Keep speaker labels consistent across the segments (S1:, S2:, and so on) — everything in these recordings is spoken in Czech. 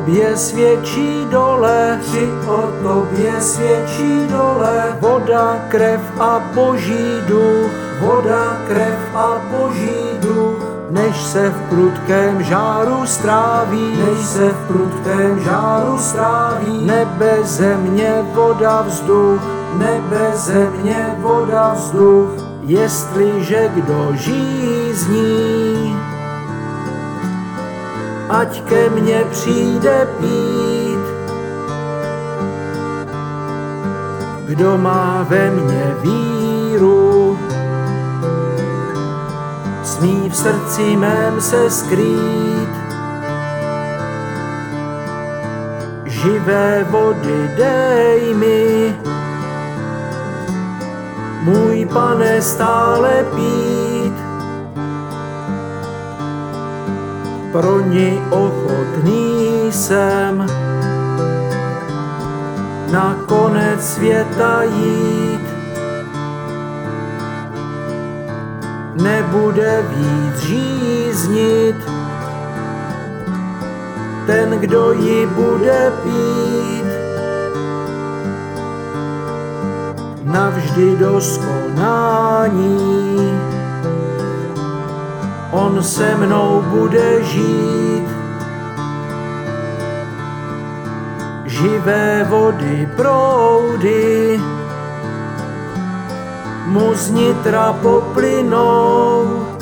S1: tobě svědčí dole,
S2: Tři o tobě svědčí dole,
S1: voda, krev a boží duch,
S2: voda, krev a boží duch,
S1: než se v prudkém žáru stráví,
S2: než se v prudkém žáru stráví,
S1: nebe, země, voda, vzduch,
S2: nebe, země, voda, vzduch,
S1: jestliže kdo žízní, ať ke mně přijde pít. Kdo má ve mně víru, smí v srdci mém se skrýt. Živé vody dej mi, můj Pane, stále pít. Pro ní ochotný jsem na konec světa jít. Nebude víc žíznit ten, kdo ji bude pít. Navždy do skonání on se mnou bude žít. Živé vody proudy mu z nitra poplynou,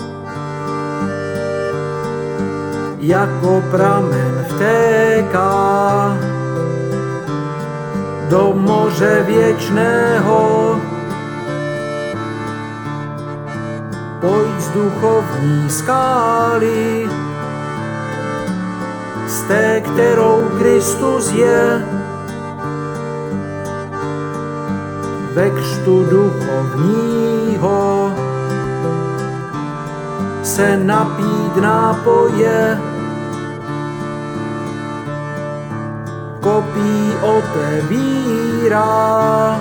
S1: jako pramen vtéká do moře věčného. Pojď z duchovní skály, z té, kterou Kristus je, ve křtu duchovního se napít nápoje. Kopí otevírá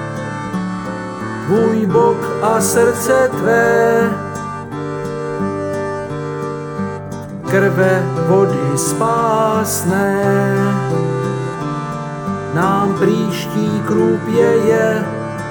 S1: tvůj bok a srdce tvé, krve vody spásné nám příští krůpěje.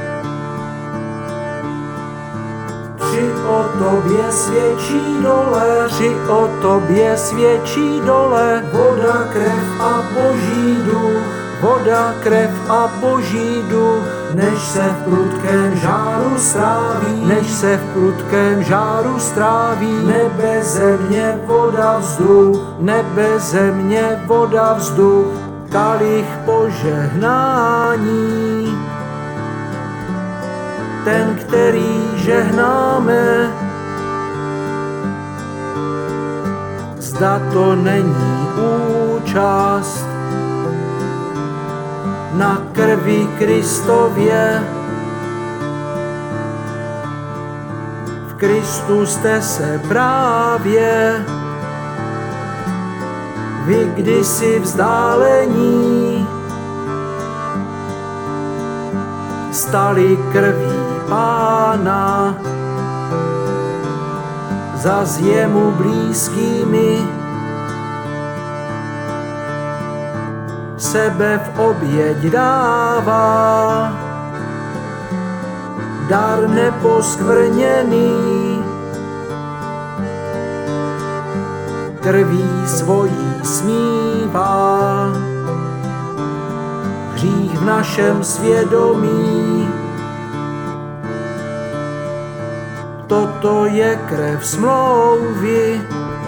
S2: Tři o tobě svědčí dole,
S1: Tři o tobě svědčí dole,
S2: voda, krev a boží duch,
S1: voda, krev a boží duch,
S2: než se v prudkém žáru stráví,
S1: než se v prudkém žáru stráví,
S2: nebe, země, voda, vzduch,
S1: nebe, země, voda, vzduch, kalich požehnání. Ten, který žehnáme, zda to není účast na krvi Kristově. V Kristu jste se právě vy kdysi vzdálení stali krví Pána, zas jemu blízkými, sebe v oběť dává, dar neposkvrněný, krví svojí smívá hřích v našem svědomí. Toto je krev smlouvy,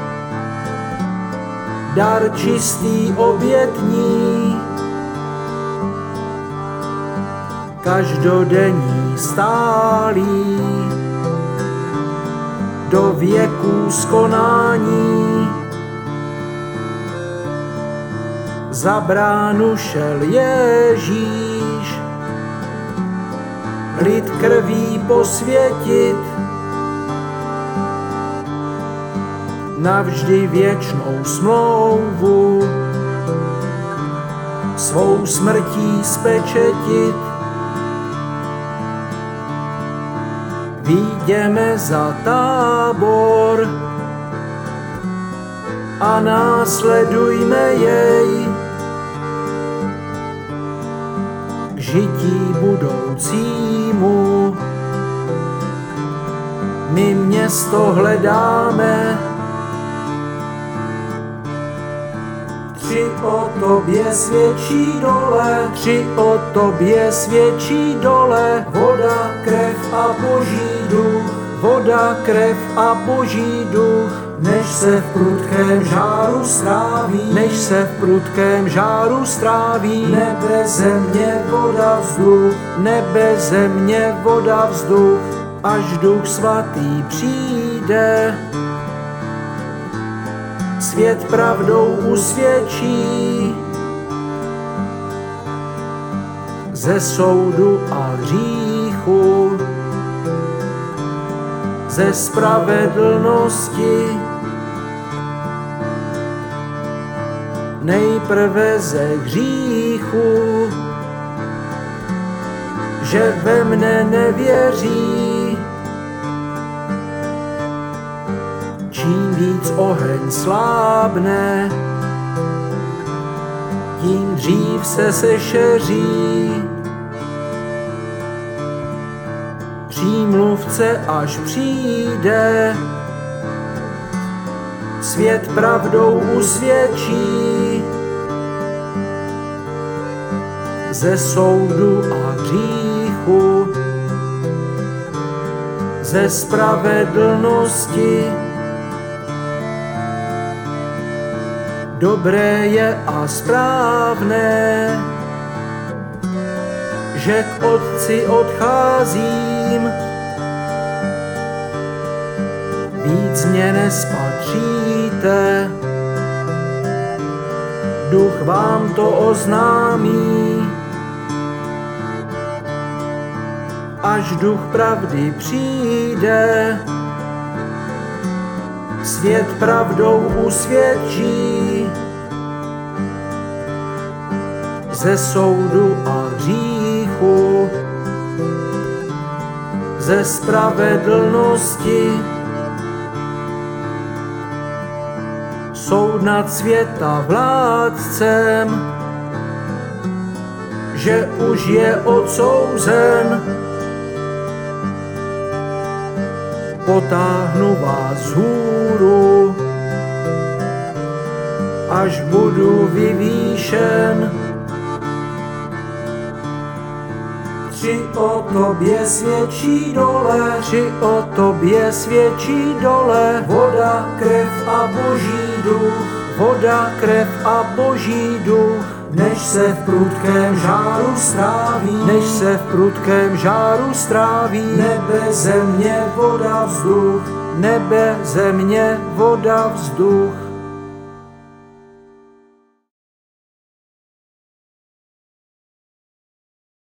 S1: dar čistý obětní, každodenní stálý, do věků skonání. Za bránu šel Ježíš, lid krví posvětit, navždy věčnou smlouvu svou smrtí spečetit. Vyjdeme za tábor, a následujme jej k žití budoucímu. My město hledáme, tři o tobě svědčí dole, tři o tobě svědčí dole, voda, krev a boží duch, voda, krev a boží duch, než se v prudkém žáru stráví, než se v prudkém žáru stráví, nebe, země, voda, vzduch, nebe, země, voda, vzduch, až Duch Svatý přijde, svět pravdou usvědčí, ze soudu a hříchu, ze spravedlnosti, nejprve ze hříchu, že ve mne nevěří. Čím víc oheň slábne, tím dřív se sešeří. Přímluvce až přijde, svět pravdou usvědčí, ze soudu a hříchu, ze spravedlnosti. Dobré je a správné, že k Otci odcházím, víc mě nespatříte, Duch vám to oznámí, až Duch pravdy přijde, svět pravdou usvědčí, ze soudu a hříchu, ze spravedlnosti. Soud nad světa vládcem, že už je odsouzen, potáhnu vás vzhůru, až budu vyvýšen. Tři o tobě svědčí dole, tři o tobě svědčí dole, voda, krev a boží duch, voda, krev a boží duch, než se v prudkém žáru stráví, než se v prudkém žáru stráví, nebe, země, voda, vzduch, nebe, země, voda, vzduch.